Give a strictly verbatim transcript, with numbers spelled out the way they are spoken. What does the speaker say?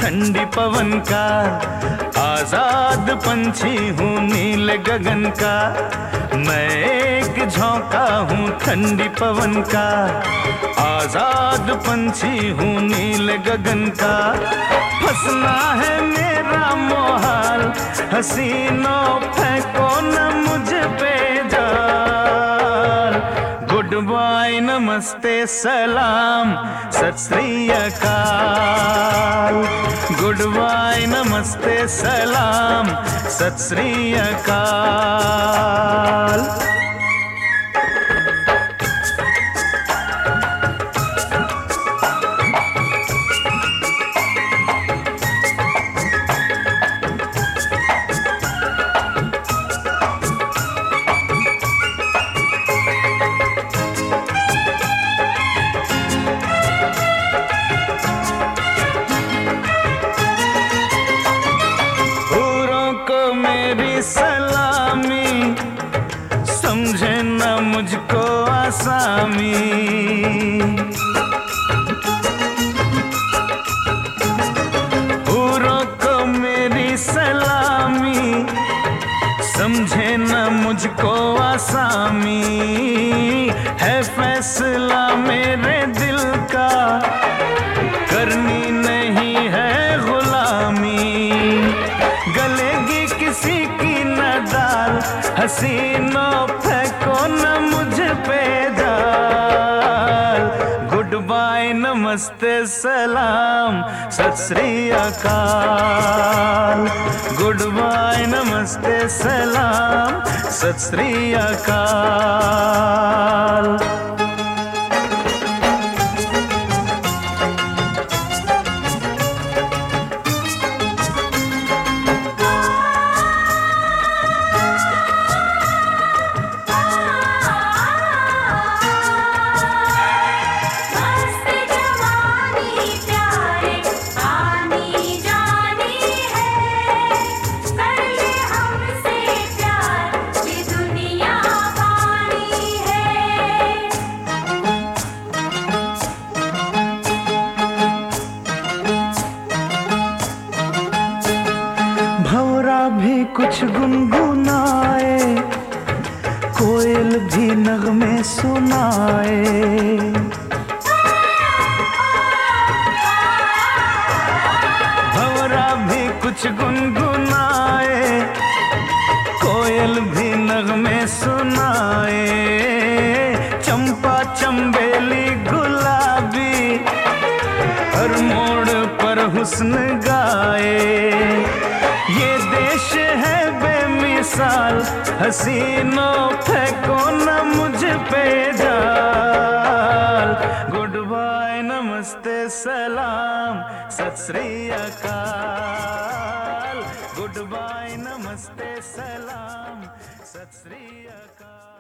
ठंडी पवन का, आजाद पंछी हूँ नीले गगन का। मैं एक झोंका हूँ ठंडी पवन का, आजाद पंछी हूँ नीले गगन का। फंसना है मेरा मोहाल, हसीनों फेंको न मुझ पे जाल। गुड बाय नमस्ते सलाम सत श्री अकाल। गुड बाय नमस्ते सलाम सत श्री अकाल। मेरी सलामी समझे न मुझको आसामी। हूरों को मेरी सलामी समझे न मुझको आसामी। है फैसला मेरे दिल का करनी नहीं है गुलामी। गलेगी किसी की न दाल, हसीनों फेंको न मुझ पे जाल। गुड बाय नमस्ते सलाम सत श्री अकाल। गुड बाय नमस्ते सलाम सत श्री अकाल। भंवरा भी कुछ गुनगुनाए, कोयल भी नगमे सुनाए। भंवरा भी कुछ गुनगुनाए, कोयल भी नगमे सुनाए। चंपा चंबेली गुलाबी हर मोड़ पर हुस्न गाए। ये देश है बेमिसाल, हसीनों फेंको न मुझ पे जाल। गुड बाय नमस्ते सलाम सत श्री अकाल। गुड बाय नमस्ते सलाम सत श्री अकाल।